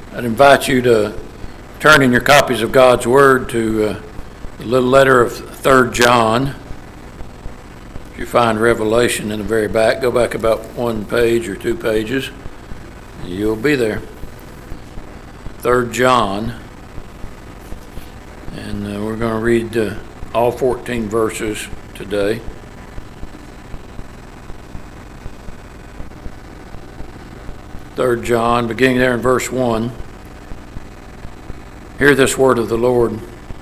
I'd invite you to turn in your copies of God's Word to the little letter of 3 John. If you find Revelation in the very back, go back about one page or 2 pages, and you'll be there. 3 John, and we're going to read all 14 verses today. Third John, beginning there in verse 1. Hear this word of the Lord.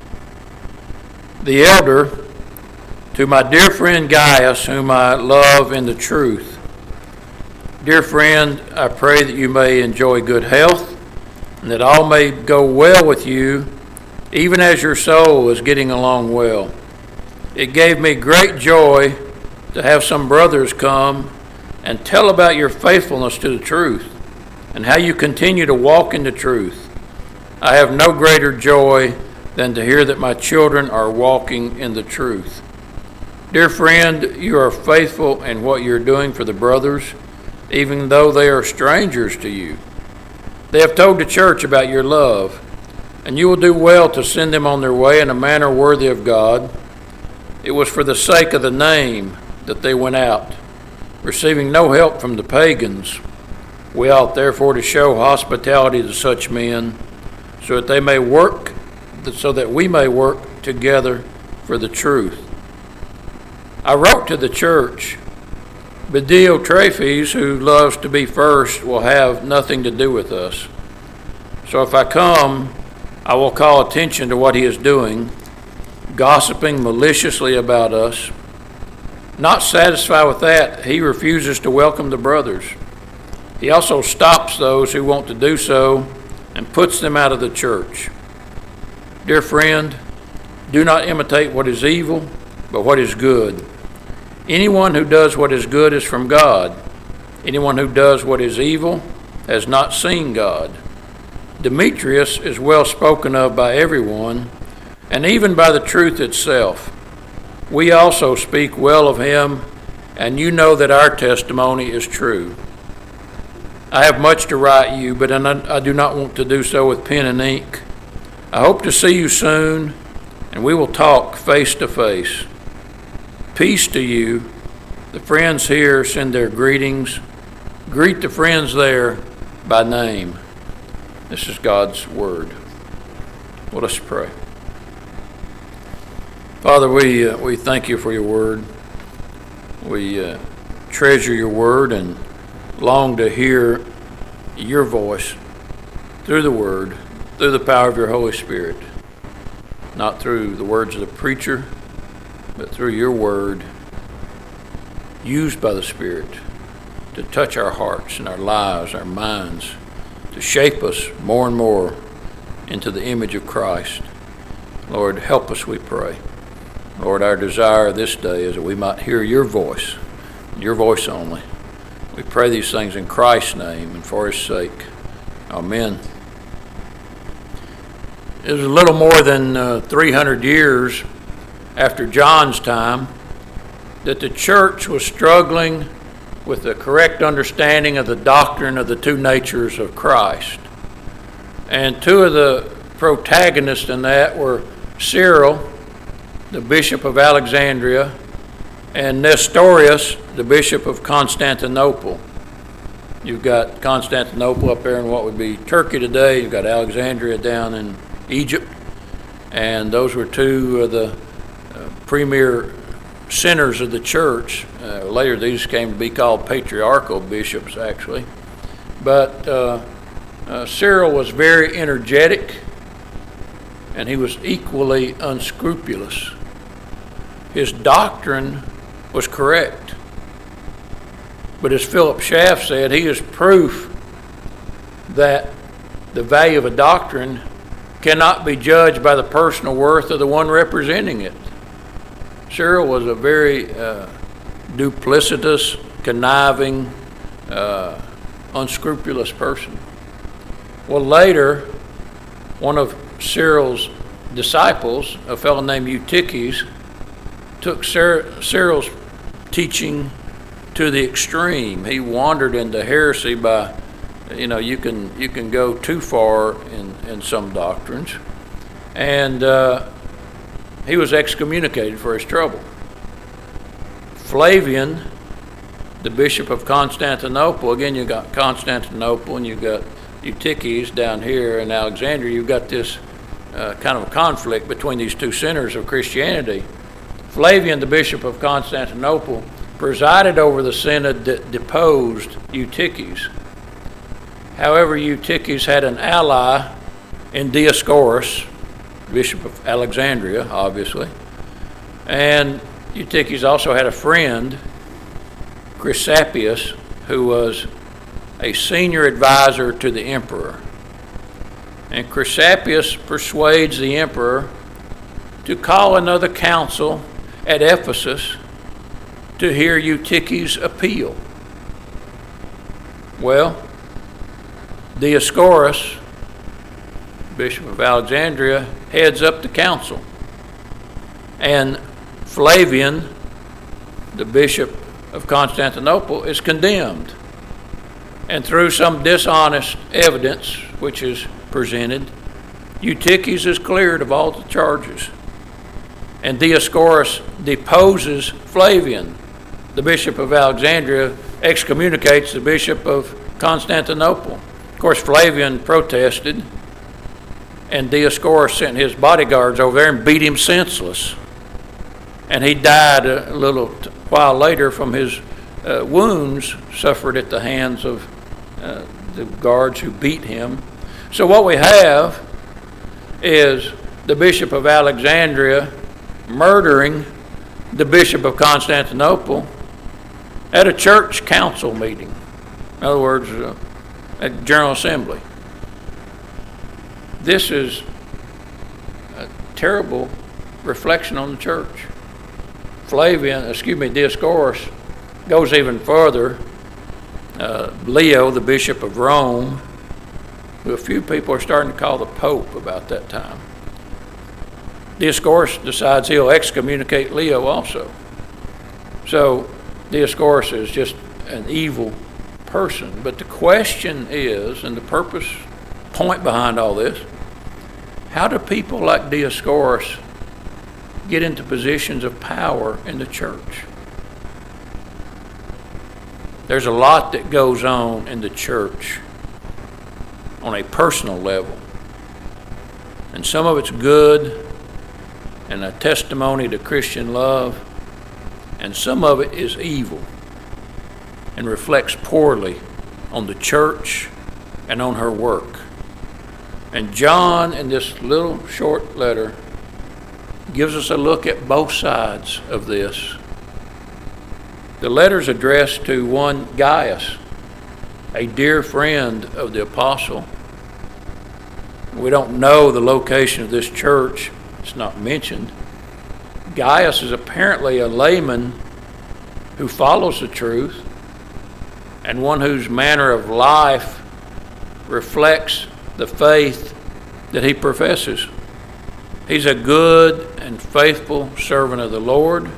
The elder, to my dear friend Gaius, whom I love in the truth. Dear friend, I pray that you may enjoy good health, and that all may go well with you, even as your soul is getting along well. It gave me great joy to have some brothers come and tell about your faithfulness to the truth, and how you continue to walk in the truth. I have no greater joy than to hear that my children are walking in the truth. Dear friend, you are faithful in what you're doing for the brothers, even though they are strangers to you. They have told the church about your love, and you will do well to send them on their way in a manner worthy of God. It was for the sake of the name that they went out, receiving no help from the pagans. We ought therefore to show hospitality to such men, so that we may work together for the truth. I wrote to the church, but Diotrephes, who loves to be first, will have nothing to do with us. So if I come, I will call attention to what he is doing, gossiping maliciously about us. Not satisfied with that, he refuses to welcome the brothers. He also stops those who want to do so and puts them out of the church. Dear friend, do not imitate what is evil, but what is good. Anyone who does what is good is from God. Anyone who does what is evil has not seen God. Demetrius is well spoken of by everyone, and even by the truth itself. We also speak well of him, and you know that our testimony is true. I have much to write you, but I do not want to do so with pen and ink. I hope to see you soon, and we will talk face to face. Peace to you. The friends here send their greetings. Greet the friends there by name. This is God's word. Let us pray. Father, we thank you for your word. We treasure your word and long to hear your voice through the word, through the power of your Holy Spirit, not through the words of the preacher, but through your word used by the Spirit to touch our hearts and our lives, our minds, to shape us more and more into the image of Christ. Lord, help us, we pray. Lord, our desire this day is that we might hear your voice only. We pray these things in Christ's name and for his sake. Amen. It was a little more than 300 years after John's time that the church was struggling with the correct understanding of the doctrine of the two natures of Christ. And two of the protagonists in that were Cyril, the Bishop of Alexandria, and Nestorius, the Bishop of Constantinople. You've got Constantinople up there in what would be Turkey today. You've got Alexandria down in Egypt. And those were two of the premier centers of the church. Later these came to be called patriarchal bishops, actually. But Cyril was very energetic, and he was equally unscrupulous. His doctrine was correct. But as Philip Schaff said, he is proof that the value of a doctrine cannot be judged by the personal worth of the one representing it. Cyril was a very duplicitous, conniving, unscrupulous person. Well, later, one of Cyril's disciples, a fellow named Eutyches, took Cyril's teaching to the extreme. He wandered into heresy by you can go too far in some doctrines. And he was excommunicated for his trouble. Flavian, the bishop of Constantinople, again, you got Constantinople and you got Eutyches down here in Alexandria. You've got this kind of a conflict between these two centers of Christianity. Flavian, the bishop of Constantinople, presided over the synod that deposed Eutyches. However, Eutyches had an ally in Dioscorus, bishop of Alexandria, obviously. And Eutyches also had a friend, Chrysapius, who was a senior advisor to the emperor. And Chrysapius persuades the emperor to call another council at Ephesus to hear Eutyches' appeal. Well, Dioscorus, bishop of Alexandria, heads up the council. And Flavian, the bishop of Constantinople, is condemned. And through some dishonest evidence, which is presented, Eutyches is cleared of all the charges. And Dioscorus deposes Flavian. The bishop of Alexandria excommunicates the bishop of Constantinople. Of course, Flavian protested, and Dioscorus sent his bodyguards over there and beat him senseless. And he died a little while later from his wounds suffered at the hands of the guards who beat him. So what we have is the bishop of Alexandria murdering the bishop of Constantinople at a church council meeting. In other words, at General Assembly. This is a terrible reflection on the church. Dioscorus goes even further. Leo, the bishop of Rome, who a few people are starting to call the Pope about that time. Dioscorus decides he'll excommunicate Leo also. So Dioscorus is just an evil person. But the question is, and the point behind all this, how do people like Dioscorus get into positions of power in the church? There's a lot that goes on in the church on a personal level. And some of it's good and a testimony to Christian love, and some of it is evil and reflects poorly on the church and on her work. And John, in this little short letter, gives us a look at both sides of this. The letter's addressed to one Gaius, a dear friend of the apostle. We don't know the location of this church. It's not mentioned. Gaius is apparently a layman who follows the truth and one whose manner of life reflects the faith that he professes. He's a good and faithful servant of the Lord.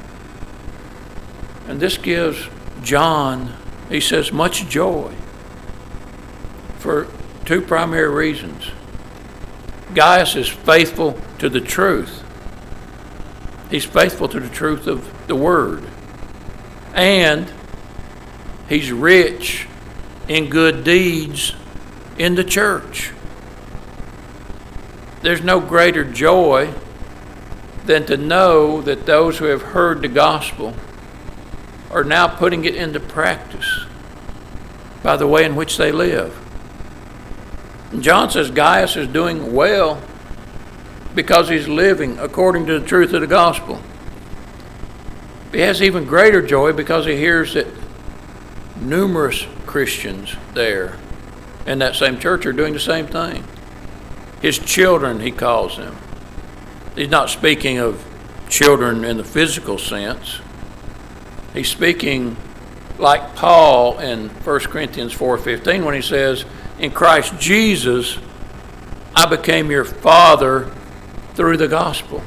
And this gives John, he says, much joy for two primary reasons. Gaius is faithful to the truth. He's faithful to the truth of the Word. And he's rich in good deeds in the church. There's no greater joy than to know that those who have heard the gospel are now putting it into practice by the way in which they live. And John says Gaius is doing well because he's living according to the truth of the gospel. He has even greater joy because he hears that numerous Christians there in that same church are doing the same thing. His children, he calls them. He's not speaking of children in the physical sense. He's speaking like Paul in 1 Corinthians 4:15 when he says, in Christ Jesus, I became your father through the gospel.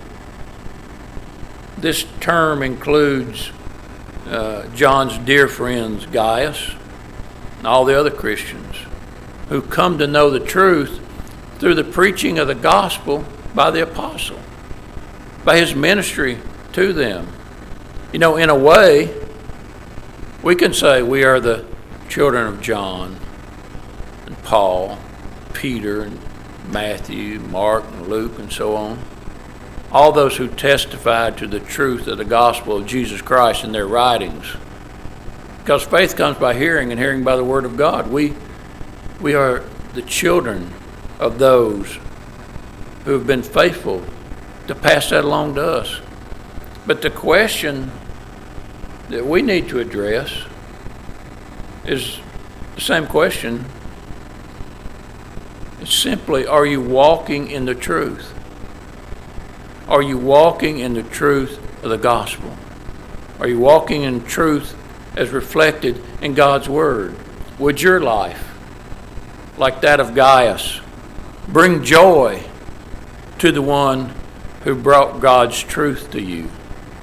This term includes John's dear friends Gaius and all the other Christians who come to know the truth through the preaching of the gospel by the apostle, by his ministry to them. In a way, we can say we are the children of John and Paul, Peter and Matthew, Mark and Luke and so on. All those who testified to the truth of the gospel of Jesus Christ in their writings. Because faith comes by hearing, and hearing by the word of God. We are the children of those who have been faithful to pass that along to us. But the question that we need to address is the same question. It's simply, are you walking in the truth? Are you walking in the truth of the gospel? Are you walking in truth as reflected in God's word? Would your life, like that of Gaius, bring joy to the one who brought God's truth to you?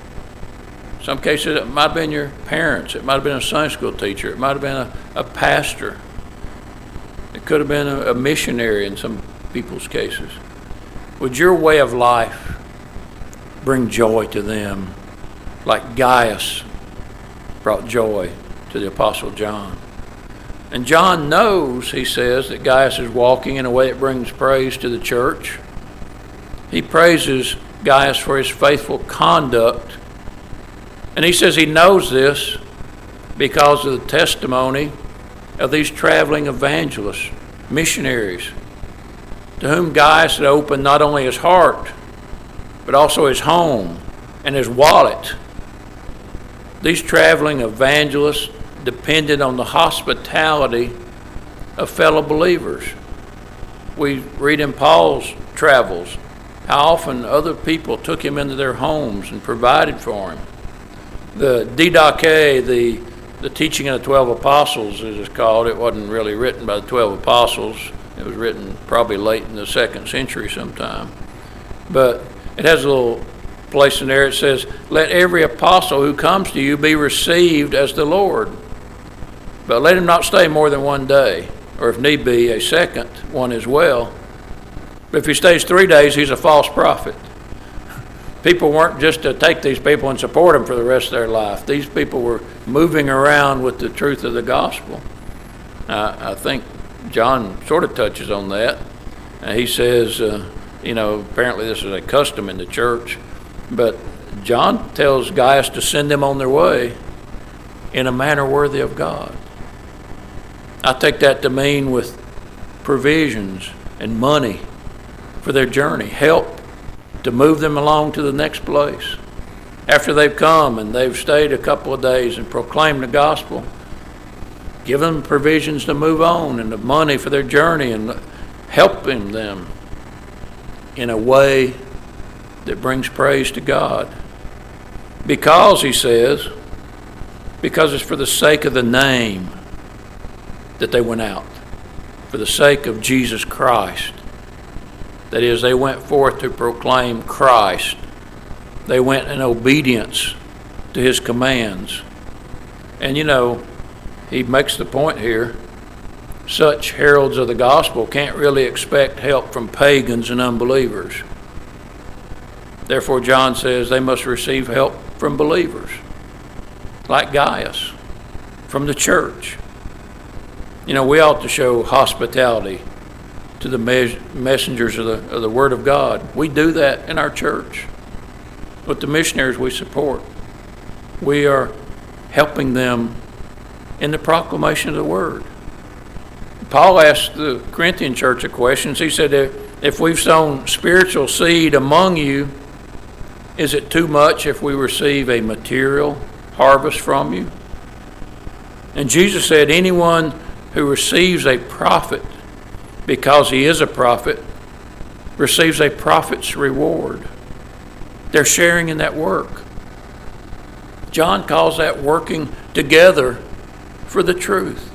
In some cases, it might have been your parents. It might have been a Sunday school teacher. It might have been a pastor. It could have been a missionary in some people's cases. Would your way of life bring joy to them like Gaius brought joy to the Apostle John? And John knows, he says, that Gaius is walking in a way that brings praise to the church. He praises Gaius for his faithful conduct. And he says he knows this because of the testimony of these traveling evangelists, missionaries, to whom Gaius had opened not only his heart, but also his home and his wallet. These traveling evangelists depended on the hospitality of fellow believers. We read in Paul's travels how often other people took him into their homes and provided for him. The Didache, the teaching of the 12 apostles, as it's called, it wasn't really written by the 12 apostles. It was written probably late in the 2nd century sometime. But it has a little place in there. It says, let every apostle who comes to you be received as the Lord. But let him not stay more than one day, or if need be, a second one as well. But if he stays 3 days, he's a false prophet. People weren't just to take these people and support them for the rest of their life. These people were moving around with the truth of the gospel. I think John sort of touches on that. He says, apparently this is a custom in the church, but John tells Gaius to send them on their way in a manner worthy of God. I take that to mean with provisions and money for their journey, help to move them along to the next place. After they've come and they've stayed a couple of days and proclaimed the gospel, give them provisions to move on and the money for their journey and helping them in a way that brings praise to God. Because, he says, because it's for the sake of the name that they went out, for the sake of Jesus Christ. That is, they went forth to proclaim Christ. They went in obedience to his commands. And he makes the point here, such heralds of the gospel can't really expect help from pagans and unbelievers. Therefore, John says they must receive help from believers, like Gaius, from the church. We ought to show hospitality to the messengers of the Word of God. We do that in our church. With the missionaries we support, we are helping them in the proclamation of the Word. Paul asked the Corinthian church a question. He said, if we've sown spiritual seed among you, is it too much if we receive a material harvest from you? And Jesus said, anyone who receives a prophet because he is a prophet receives a prophet's reward. They're sharing in that work. John calls that working together for the truth.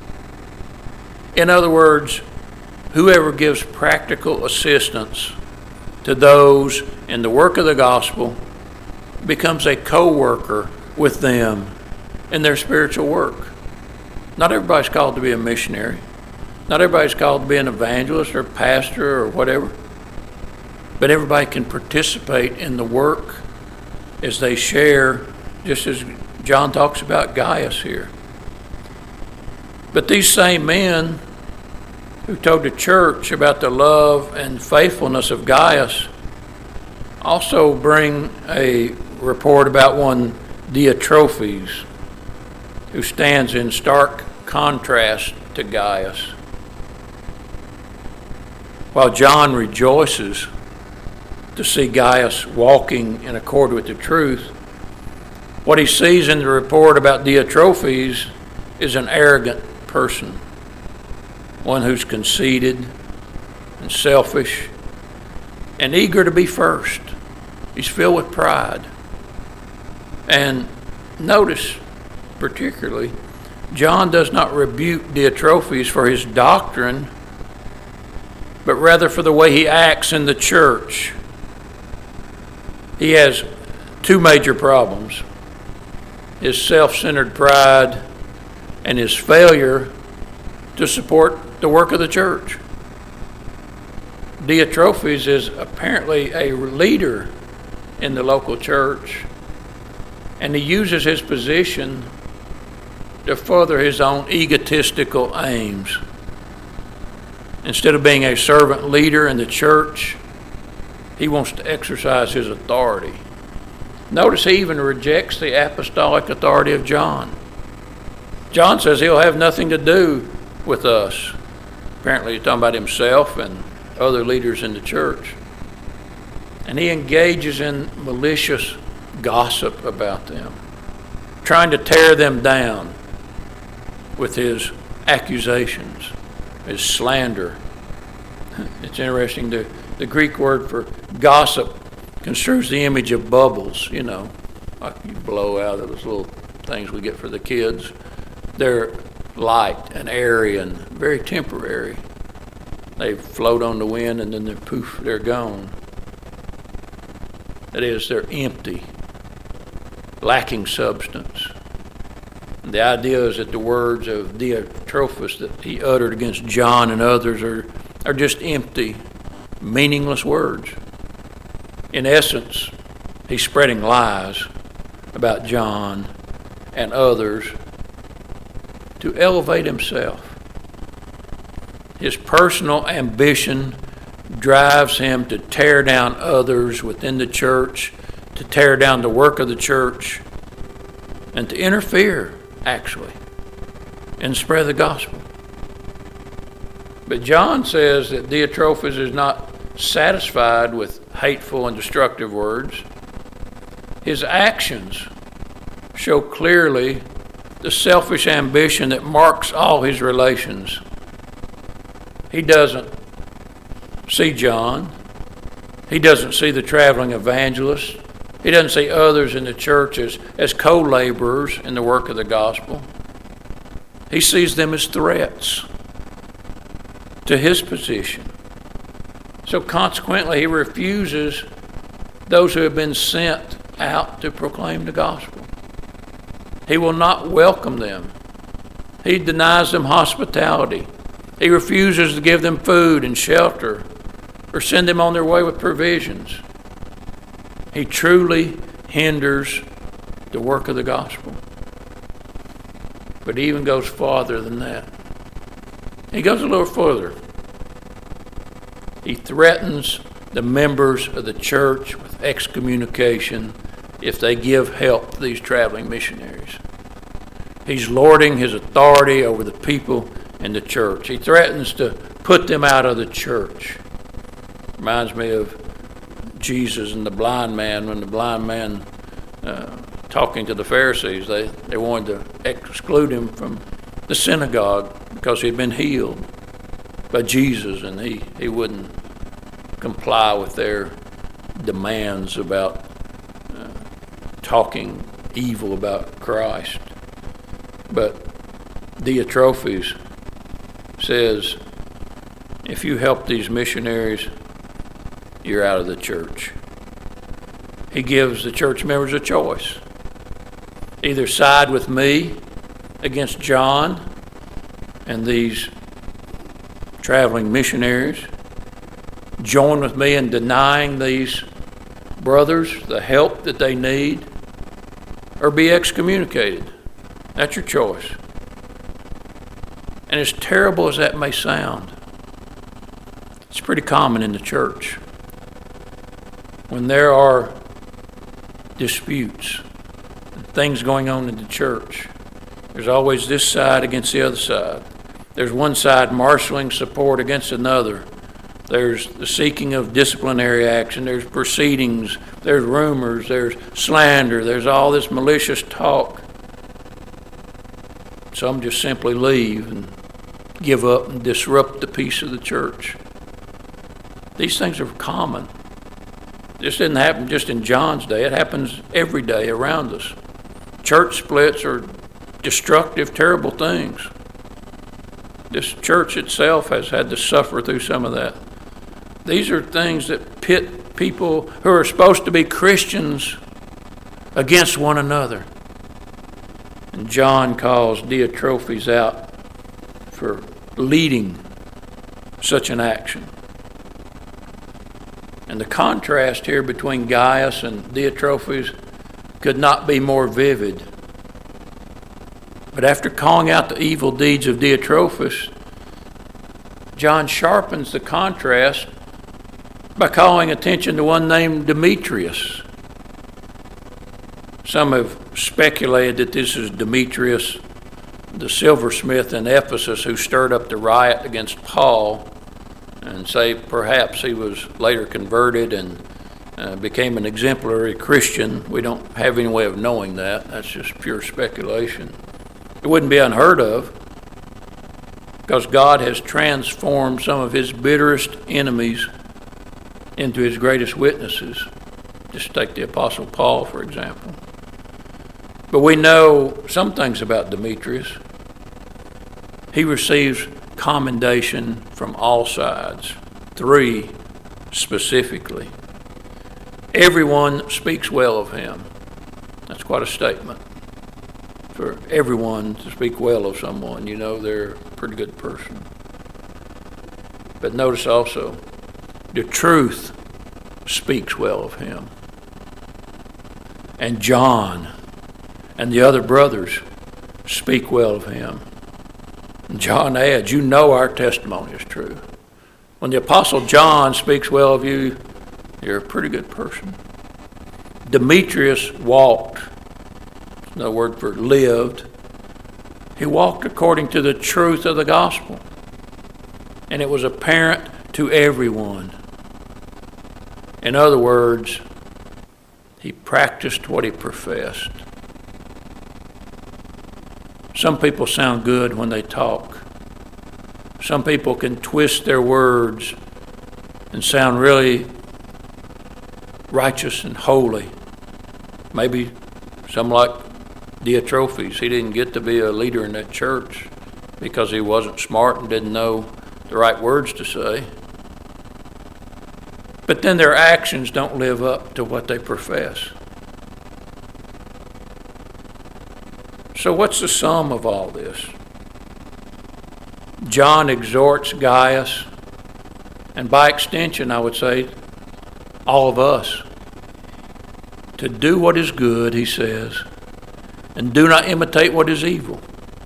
In other words, whoever gives practical assistance to those in the work of the gospel becomes a co-worker with them in their spiritual work. Not everybody's called to be a missionary. Not everybody's called to be an evangelist or pastor or whatever, but everybody can participate in the work as they share, just as John talks about Gaius here. But these same men who told the church about the love and faithfulness of Gaius also bring a report about one Diotrephes, who stands in stark contrast to Gaius. While John rejoices to see Gaius walking in accord with the truth, what he sees in the report about Diotrephes is an arrogant person, one who's conceited and selfish and eager to be first. He's filled with pride. And notice, particularly, John does not rebuke Diotrephes for his doctrine, but rather for the way he acts in the church. He has two major problems: his self-centered pride and his failure to support the work of the church. Diotrephes is apparently a leader in the local church, and he uses his position to further his own egotistical aims. Instead of being a servant leader in the church, he wants to exercise his authority. Notice he even rejects the apostolic authority of John. John says he'll have nothing to do with us. Apparently he's talking about himself and other leaders in the church. And he engages in malicious gossip about them, trying to tear them down with his accusations, his slander. It's interesting, the Greek word for gossip construes the image of bubbles, like you blow out of those little things we get for the kids. They're light and airy and very temporary. They float on the wind and then they're gone. That is, they're empty, lacking substance. And the idea is that the words of Diotrephes that he uttered against John and others are just empty, meaningless words. In essence, he's spreading lies about John and others to elevate himself. His personal ambition drives him to tear down others within the church, to tear down the work of the church, and to interfere, actually, in the spread of the gospel. But John says that Diotrephes is not satisfied with hateful and destructive words. His actions show clearly the selfish ambition that marks all his relations. He doesn't see John. He doesn't see the traveling evangelist. He doesn't see others in the church as co-laborers in the work of the gospel. He sees them as threats to his position. So consequently, he refuses those who have been sent out to proclaim the gospel. He will not welcome them. He denies them hospitality. He refuses to give them food and shelter or send them on their way with provisions. He truly hinders the work of the gospel. But he even goes farther than that. He goes a little further. He threatens the members of the church with excommunication if they give help to these traveling missionaries. He's lording his authority over the people in the church. He threatens to put them out of the church. Reminds me of Jesus and the blind man, when the blind man talking to the Pharisees, they wanted to exclude him from the synagogue because he'd been healed by Jesus, and he wouldn't comply with their demands about talking evil about Christ. But Diotrephes says, if you help these missionaries, you're out of the church. He gives the church members a choice. Either side with me against John and these traveling missionaries, join with me in denying these brothers the help that they need, or be excommunicated. That's your choice. And as terrible as that may sound, it's pretty common in the church. When there are disputes and things going on in the church, there's always this side against the other side. There's one side marshaling support against another. There's the seeking of disciplinary action. There's proceedings. There's rumors. There's slander. There's all this malicious talk. Some just simply leave and give up and disrupt the peace of the church. These things are common. This didn't happen just in John's day. It happens every day around us. Church splits are destructive, terrible things. This church itself has had to suffer through some of that. These are things that pit people who are supposed to be Christians against one another. And John calls Diotrephes out for leading such an action. And the contrast here between Gaius and Diotrephes could not be more vivid. But after calling out the evil deeds of Diotrephes, John sharpens the contrast by calling attention to one named Demetrius. Some have speculated that this is Demetrius, the silversmith in Ephesus who stirred up the riot against Paul, and say perhaps he was later converted and became an exemplary Christian. We don't have any way of knowing that. That's just pure speculation. It wouldn't be unheard of, because God has transformed some of his bitterest enemies into his greatest witnesses. Just take the Apostle Paul, for example. But we know some things about Demetrius. He receives commendation from all sides, 3 specifically. Everyone speaks well of him. That's quite a statement. For everyone to speak well of someone, you know they're a pretty good person. But notice also, the truth speaks well of him. And John and the other brothers speak well of him. And John adds, you know our testimony is true. When the Apostle John speaks well of you, you're a pretty good person. Demetrius walked, no word for lived. He walked according to the truth of the gospel. And it was apparent to everyone. In other words, he practiced what he professed. Some people sound good when they talk. Some people can twist their words and sound really righteous and holy. Maybe some like Diotrephes. He didn't get to be a leader in that church because he wasn't smart and didn't know the right words to say. But then their actions don't live up to what they profess. So what's the sum of all this? John exhorts Gaius, and by extension, I would say, all of us, to do what is good, he says, and do not imitate what is evil.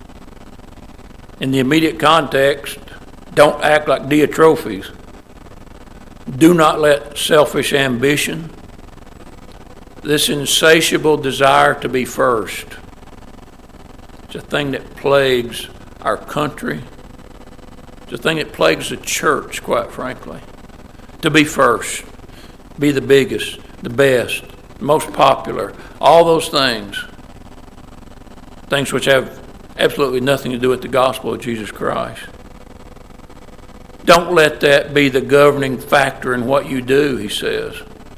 In the immediate context, don't act like Diotrephes. Do not let selfish ambition, this insatiable desire to be first, it's a thing that plagues our country. It's a thing that plagues the church, quite frankly. To be first, be the biggest, the best, the most popular, all those things. Things which have absolutely nothing to do with the gospel of Jesus Christ. Don't let that be the governing factor in what you do, he says.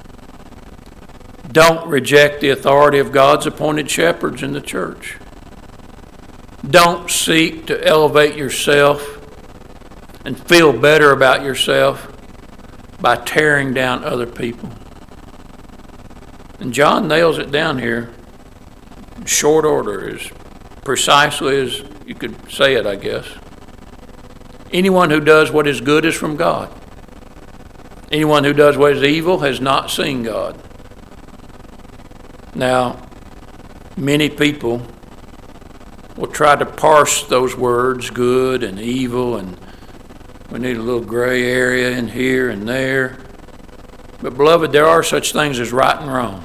Don't reject the authority of God's appointed shepherds in the church. Don't seek to elevate yourself and feel better about yourself by tearing down other people. And John nails it down here in short order, as precisely as you could say it, I guess. Anyone who does what is good is from God. Anyone who does what is evil has not seen God. Now, many people will try to parse those words, good and evil, and we need a little gray area in here and there. But beloved, there are such things as right and wrong.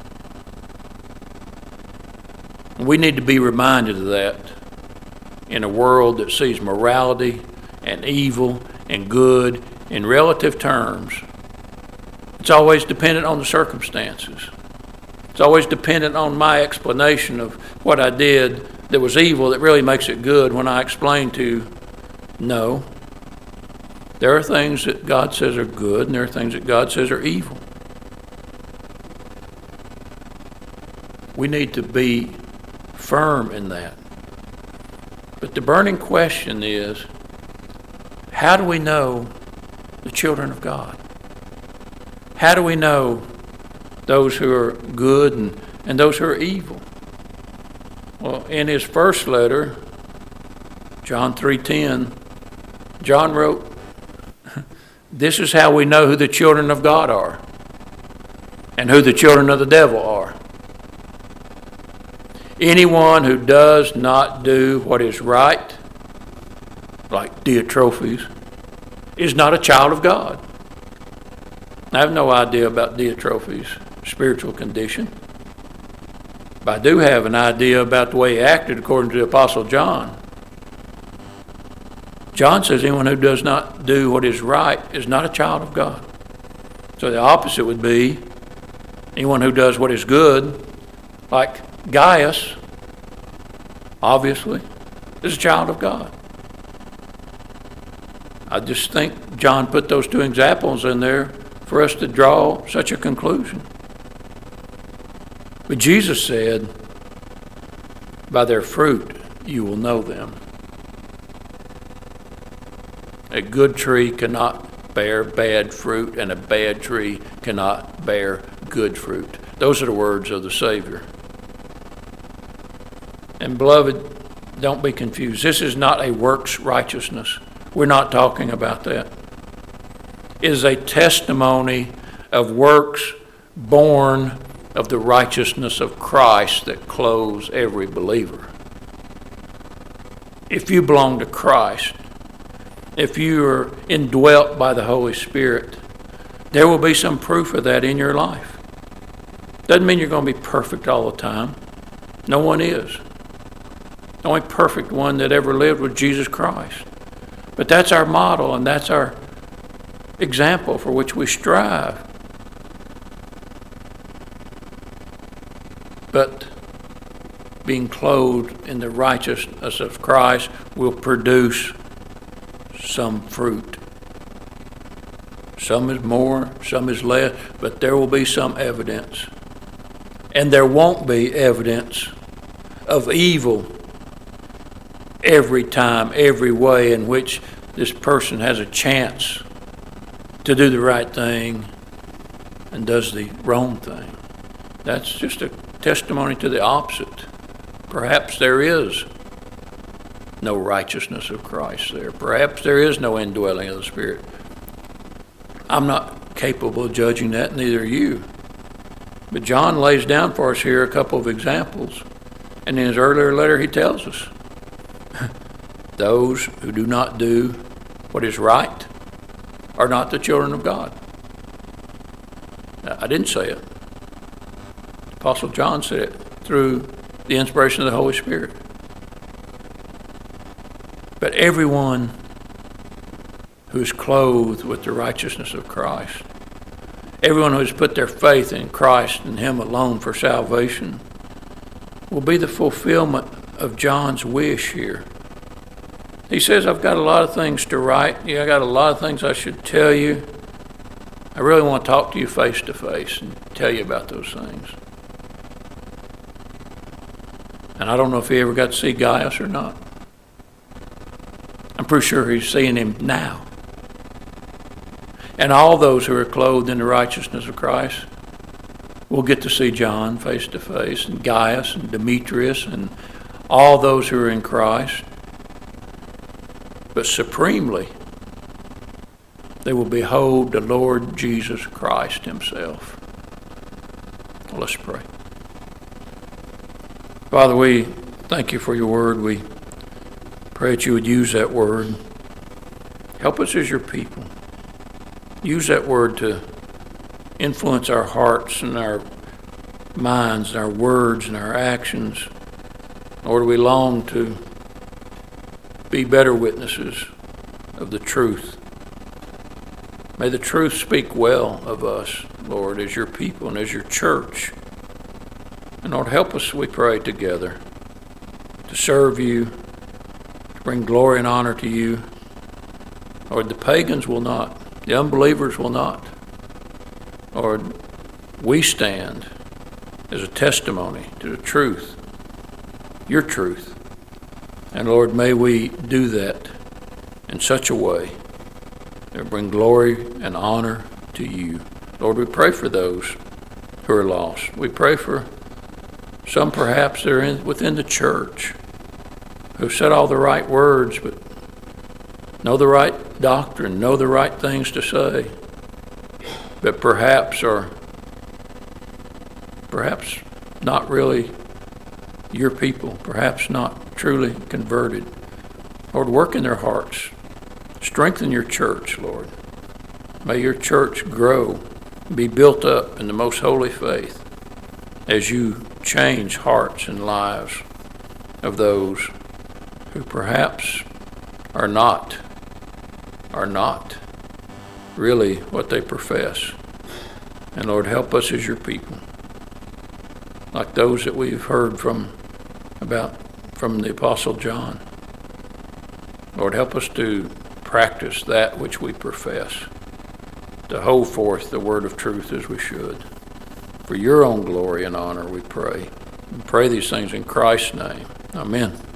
We need to be reminded of that in a world that sees morality and evil and good in relative terms. It's always dependent on the circumstances. It's always dependent on my explanation of what I did that was evil that really makes it good when I explain to, no. There are things that God says are good, and there are things that God says are evil. We need to be firm in that. But the burning question is, how do we know the children of God? How do we know those who are good and those who are evil? Well, in his first letter, John 3:10, John wrote, this is how we know who the children of God are and who the children of the devil are. Anyone who does not do what is right, like Diotrephes, is not a child of God. I have no idea about Diotrephes' spiritual condition, but I do have an idea about the way he acted according to the Apostle John. John says anyone who does not do what is right is not a child of God. So the opposite would be anyone who does what is good, like Gaius, obviously, is a child of God. I just think John put those two examples in there for us to draw such a conclusion. But Jesus said, by their fruit you will know them. A good tree cannot bear bad fruit, and a bad tree cannot bear good fruit. Those are the words of the Savior. And beloved, don't be confused. This is not a works righteousness. We're not talking about that. It is a testimony of works born of the righteousness of Christ that clothes every believer. If you belong to Christ, if you are indwelt by the Holy Spirit, there will be some proof of that in your life. Doesn't mean you're going to be perfect all the time. No one is. The only perfect one that ever lived was Jesus Christ. But that's our model, and that's our example for which we strive. But being clothed in the righteousness of Christ will produce some fruit. Some is more, some is less, but there will be some evidence. And there won't be evidence of evil every time, every way in which this person has a chance to do the right thing and does the wrong thing. That's just a testimony to the opposite. Perhaps there is no righteousness of Christ there. Perhaps there is no indwelling of the Spirit. I'm not capable of judging that, neither are you. But John lays down for us here a couple of examples. And in his earlier letter, he tells us, those who do not do what is right are not the children of God. Now, I didn't say it. The Apostle John said it through the inspiration of the Holy Spirit. But everyone who is clothed with the righteousness of Christ, everyone who has put their faith in Christ and Him alone for salvation, will be the fulfillment of John's wish here. He says, I've got a lot of things to write. I got a lot of things I should tell you. I really want to talk to you face to face and tell you about those things. And I don't know if he ever got to see Gaius or not. I'm pretty sure he's seeing him now. And all those who are clothed in the righteousness of Christ will get to see John face to face, and Gaius and Demetrius and all those who are in Christ. but supremely, they will behold the Lord Jesus Christ himself. Well, let's pray. Father, we thank you for your word. We pray that you would use that word. Help us as your people. Use that word to influence our hearts and our minds and our words and our actions. Lord, we long to be better witnesses of the truth. May the truth speak well of us, Lord, as your people and as your church. And Lord, help us, we pray, together to serve you, to bring glory and honor to you. Lord, the pagans will not, the unbelievers will not. Lord, we stand as a testimony to the truth, your truth. And Lord, may we do that in such a way that bring glory and honor to you. Lord, we pray for those who are lost. We pray for some perhaps that are within the church who've said all the right words, but know the right doctrine, know the right things to say, but perhaps not really your people, perhaps not truly converted. Lord, work in their hearts. Strengthen your church, Lord. May your church grow, be built up in the most holy faith as you change hearts and lives of those who perhaps are not really what they profess. And Lord, help us as your people, like those that we've heard from the Apostle John. Lord, help us to practice that which we profess, to hold forth the word of truth as we should. For your own glory and honor we pray. We pray these things in Christ's name. Amen.